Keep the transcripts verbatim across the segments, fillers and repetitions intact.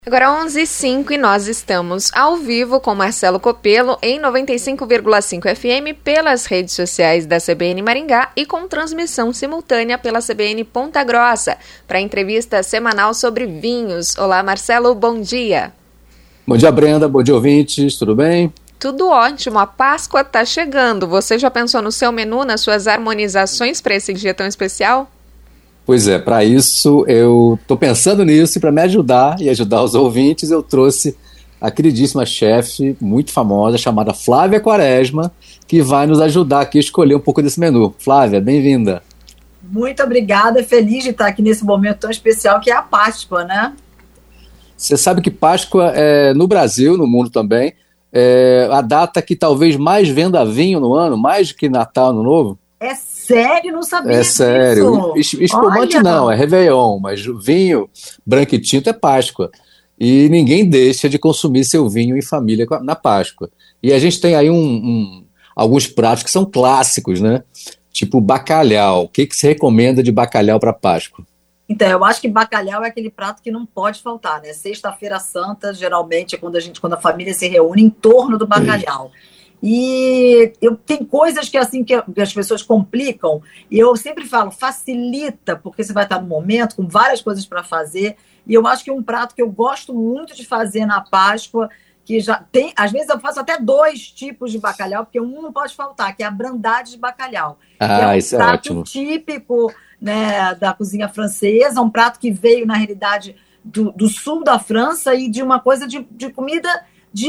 Agora onze e cinco e nós estamos ao vivo com Marcelo Copelo em noventa e cinco vírgula cinco F M pelas redes sociais da C B N Maringá e com transmissão simultânea pela C B N Ponta Grossa para a entrevista semanal sobre vinhos. Olá, Marcelo, bom dia. Bom dia, Brenda, bom dia, ouvintes, tudo bem? Tudo ótimo, a Páscoa está chegando. Você já pensou no seu menu, nas suas harmonizações para esse dia tão especial? Pois é, para isso eu estou pensando nisso e para me ajudar e ajudar os ouvintes eu trouxe a queridíssima chefe muito famosa chamada Flávia Quaresma, que vai nos ajudar aqui a escolher um pouco desse menu. Flávia, bem-vinda. Muito obrigada, feliz de estar aqui nesse momento tão especial que é a Páscoa, né? Você sabe que Páscoa é, no Brasil, no mundo também, é a data que talvez mais venda vinho no ano, mais do que Natal, Ano Novo. É sério? Não sabia É disso. sério. Es- Espumante Olha. não, é Réveillon, mas vinho branco e tinto é Páscoa. E ninguém deixa de consumir seu vinho em família com a- na Páscoa. E a gente tem aí um, um- alguns pratos que são clássicos, né? Tipo bacalhau. O que, que você recomenda de bacalhau para Páscoa? Então, eu acho que bacalhau é aquele prato que não pode faltar, né? Sexta-feira Santa, geralmente, é quando a gente, quando a família se reúne em torno do bacalhau. E eu, tem coisas que assim que, que as pessoas complicam, e eu sempre falo, facilita, porque você vai estar no momento com várias coisas para fazer. E eu acho que um prato que eu gosto muito de fazer na Páscoa, que já tem, às vezes eu faço até dois tipos de bacalhau, porque um não pode faltar, que é a brandade de bacalhau. Que é Ah, um isso é prato ótimo. típico, né, da cozinha francesa, um prato que veio, na realidade, do, do sul da França e de uma coisa de, de comida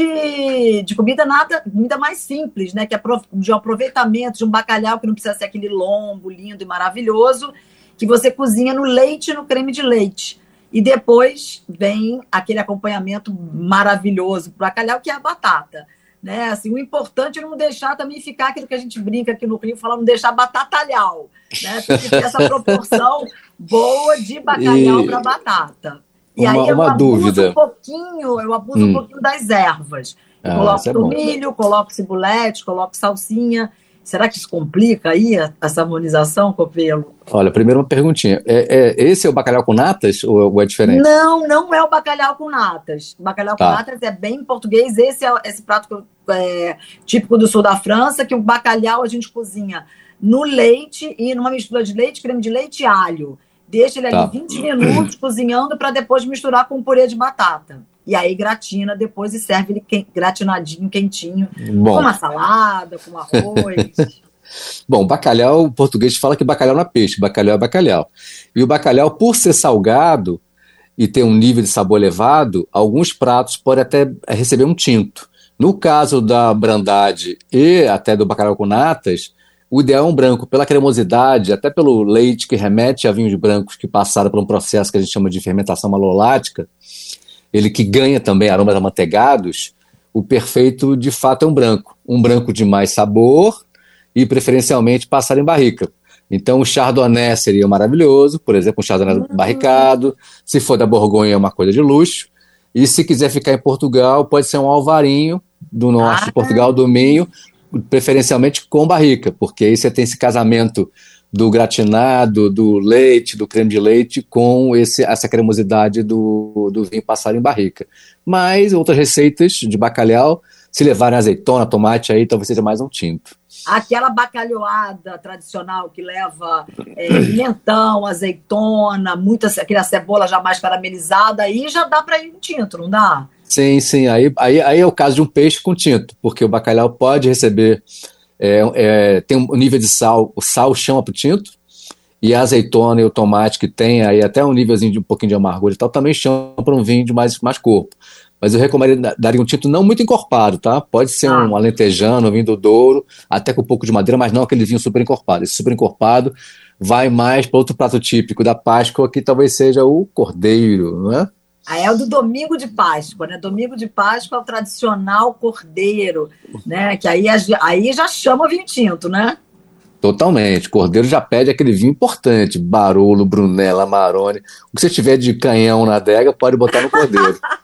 de, de comida nada, comida mais simples, né, que é pro- de um aproveitamento de um bacalhau que não precisa ser aquele lombo lindo e maravilhoso, que você cozinha no leite e no creme de leite. E depois vem aquele acompanhamento maravilhoso pro bacalhau, que é a batata. Né? Assim, o importante é não deixar também ficar aquilo que a gente brinca aqui no Rio, falando não deixar batatalhau. Né? Tem que ter essa proporção boa de bacalhau E para batata. E uma, aí eu uma abuso dúvida. um pouquinho, eu abuso um Hum. pouquinho das ervas. Eu Ah, coloco isso é bom. tomilho, coloco cibulete, coloco salsinha. Será que isso complica aí a- essa harmonização, Copelo? Olha, primeiro uma perguntinha. É, é- esse é o bacalhau com natas ou, ou é diferente? Não, não é o bacalhau com natas. O bacalhau com Tá. natas é bem português. Esse é esse prato que eu- é, típico do sul da França, que o bacalhau a gente cozinha no leite e numa mistura de leite, creme de leite e alho. Deixa ele ali Tá. vinte minutos cozinhando para depois misturar com purê de batata. E aí gratina depois e serve ele quen- gratinadinho, quentinho, com Bom, uma salada, com arroz. bom, bacalhau, o português fala que bacalhau não é peixe, bacalhau é bacalhau. E o bacalhau, por ser salgado e ter um nível de sabor elevado, alguns pratos podem até receber um tinto. No caso da brandade e até do bacalhau com natas, o ideal é um branco, pela cremosidade, até pelo leite que remete a vinhos brancos que passaram por um processo que a gente chama de fermentação malolática, ele que ganha também aromas amanteigados, o perfeito de fato é um branco. Um branco de mais sabor e preferencialmente passar em barrica. Então o Chardonnay seria maravilhoso, por exemplo, um Chardonnay barricado. Se for da Borgonha é uma coisa de luxo. E se quiser ficar em Portugal, pode ser um Alvarinho do norte Ah. de Portugal, do Minho, preferencialmente com barrica, porque aí você tem esse casamento do gratinado, do leite, do creme de leite, com esse, essa cremosidade do, do vinho passado em barrica. Mas outras receitas de bacalhau, se levarem azeitona, tomate, aí talvez seja mais um tinto. Aquela bacalhoada tradicional que leva é, pimentão, azeitona, muita, aquela cebola já mais caramelizada, aí já dá para ir um tinto, não dá? Sim, sim, aí, aí, aí é o caso de um peixe com tinto, porque o bacalhau pode receber, é, é, tem um nível de sal, o sal chama para o tinto, e a azeitona e o tomate que tem aí até um nívelzinho de um pouquinho de amargura e tal, também chama para um vinho de mais, mais corpo. Mas eu recomendaria um tinto não muito encorpado, tá? Pode ser Ah. um alentejano, um vinho do Douro, até com um pouco de madeira, mas não aquele vinho super encorpado. Esse super encorpado vai mais para outro prato típico da Páscoa, que talvez seja o cordeiro, não é? Aí é o do domingo de Páscoa, né? Domingo de Páscoa é o tradicional cordeiro, né? Que aí, aí já chama vinho tinto, né? Totalmente. Cordeiro já pede aquele vinho importante, Barolo, Brunello, Amarone. O que você tiver de canhão na adega, pode botar no cordeiro.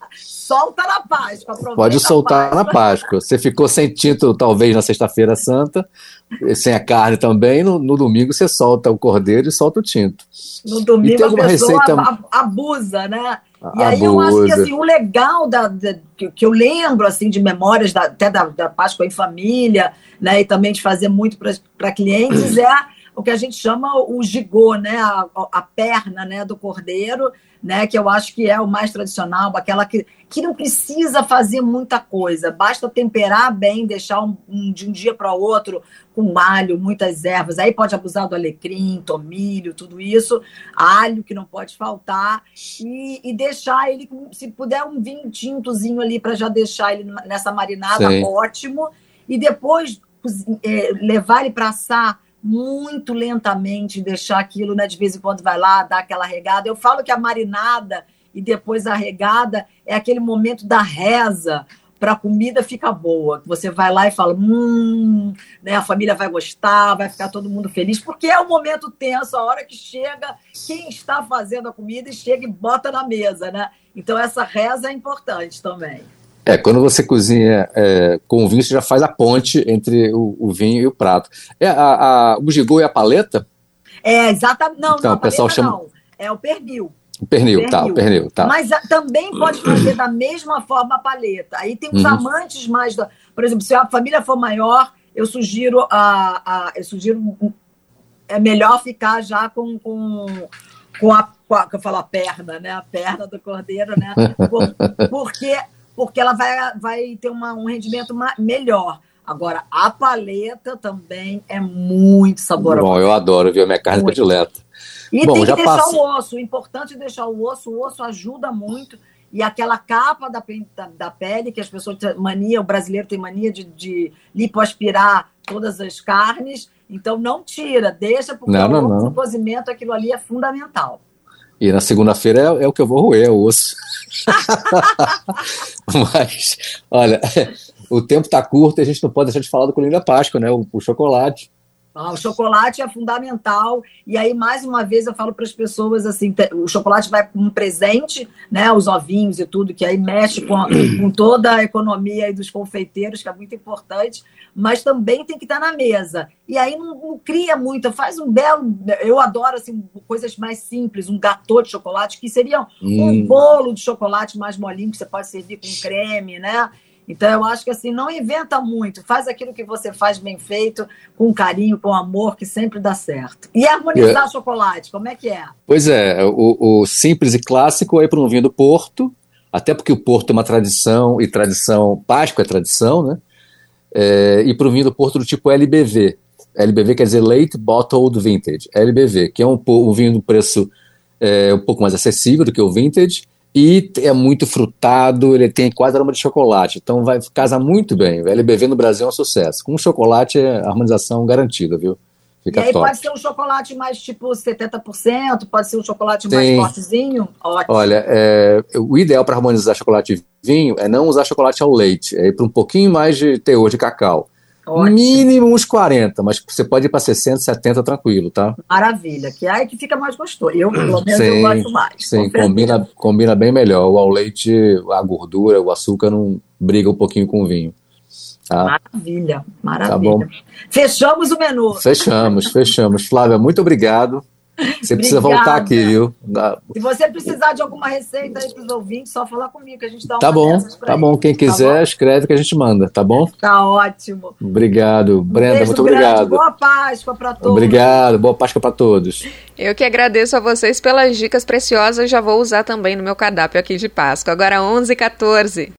Solta na Páscoa. Pode soltar na Páscoa. Você ficou sem tinto, talvez, na Sexta-feira Santa, sem a carne também. No, no domingo você solta o cordeiro e solta o tinto. No domingo e tem a pessoa receita... abusa, né? E abusa. aí eu acho que assim, o legal da, da, que, que eu lembro assim, de memórias da, até da, da Páscoa em família, né, e também de fazer muito para clientes, é o que a gente chama o gigô, né, a, a perna, né, do cordeiro, né, que eu acho que é o mais tradicional, aquela que, que não precisa fazer muita coisa, basta temperar bem, deixar um, um, de um dia para o outro com alho, muitas ervas, aí pode abusar do alecrim, tomilho, tudo isso, alho que não pode faltar, e, e deixar ele, se puder um vinho tintozinho ali para já deixar ele nessa marinada, Sim. ótimo, e depois é, levar ele para assar muito lentamente, deixar aquilo, né, de vez em quando vai lá, dar aquela regada. Eu falo que a marinada e depois a regada é aquele momento da reza para a comida ficar boa. Você vai lá e fala, hum, né, a família vai gostar, vai ficar todo mundo feliz, porque é um momento tenso, a hora que chega quem está fazendo a comida e chega e bota na mesa, né? Então essa reza é importante também. É, quando você cozinha é, com o vinho, você já faz a ponte entre o, o vinho e o prato. É, a, a, o gigô e a paleta? É, exatamente. Não, então, não, o pessoal paleta chama... não. É o pernil. O pernil, pernil. tá, o pernil, tá. Mas a, também pode fazer da mesma forma a paleta. Aí tem os uhum. amantes mais... Da, por exemplo, se a família for maior, eu sugiro... A, a, eu sugiro é melhor ficar já com... com com a, com a, que eu falo a perna, né? A perna do cordeiro, né? Por, porque... porque ela vai, vai ter uma, um rendimento melhor. Agora, a paleta também é muito saborosa. Bom, eu adoro, viu? A minha carne predileta. E Bom, tem que deixar passa... o osso. O importante é deixar o osso. O osso ajuda muito. E aquela capa da, da, da pele, que as pessoas têm mania, o brasileiro tem mania de, de lipoaspirar todas as carnes. Então, não tira. Deixa, porque não, não, o osso, não. o cozimento, aquilo ali é fundamental. E na segunda-feira é, é o que eu vou roer, é o osso. Mas, olha, o tempo está curto e a gente não pode deixar de falar do coelhinho da Páscoa, né? O, o chocolate. Ah, o chocolate é fundamental. E aí, mais uma vez, eu falo para as pessoas assim: o chocolate vai como um presente, né? Os ovinhos e tudo, que aí mexe com, a, com toda a economia aí dos confeiteiros, que é muito importante, mas também tem que estar na mesa. E aí não, não cria muito, faz um belo. Eu adoro assim, coisas mais simples, um gâteau de chocolate, que seria hum. um bolo de chocolate mais molinho, que você pode servir com creme, né? Então, eu acho que assim, não inventa muito, faz aquilo que você faz bem feito, com carinho, com amor, que sempre dá certo. E harmonizar é. chocolate, como é que é? Pois é, o, o simples e clássico é para um vinho do Porto, até porque o Porto é uma tradição, e tradição, Páscoa é tradição, né? É, e para um vinho do Porto do tipo L B V. L B V quer dizer Late Bottled Vintage, L B V, que é um, um vinho do preço é, um pouco mais acessível do que o Vintage, e é muito frutado, ele tem quase aroma de chocolate, então vai casa muito bem. O L B V no Brasil é um sucesso. Com chocolate é harmonização garantida, viu? Fica e aí top. Pode ser um chocolate mais tipo setenta por cento, pode ser um chocolate tem. mais fortezinho? Ótimo. Olha, é, o ideal para harmonizar chocolate e vinho é não usar chocolate ao leite, é ir para um pouquinho mais de teor de cacau. Ótimo. Mínimo uns quarenta, mas você pode ir para sessenta, setenta tranquilo, tá? Maravilha, que aí que fica mais gostoso. Eu, pelo menos, sim, eu gosto mais. Sim, combina, combina bem melhor. O ao leite, a gordura, o açúcar não briga um pouquinho com o vinho. Tá? Maravilha, maravilha. Tá bom. Fechamos o menu. Fechamos, fechamos. Flávia, muito obrigado. Você precisa Obrigada. voltar aqui, viu? Se você precisar de alguma receita aí para os ouvintes, só falar comigo que a gente dá uma Tá bom, tá bom. Quem quiser, tá bom? Escreve que a gente manda, tá bom? Tá ótimo. Obrigado. Brenda, um muito grande. obrigado. Boa Páscoa para todos. Obrigado, boa Páscoa para todos. Eu que agradeço a vocês pelas dicas preciosas, já vou usar também no meu cardápio aqui de Páscoa. Agora onze e quatorze.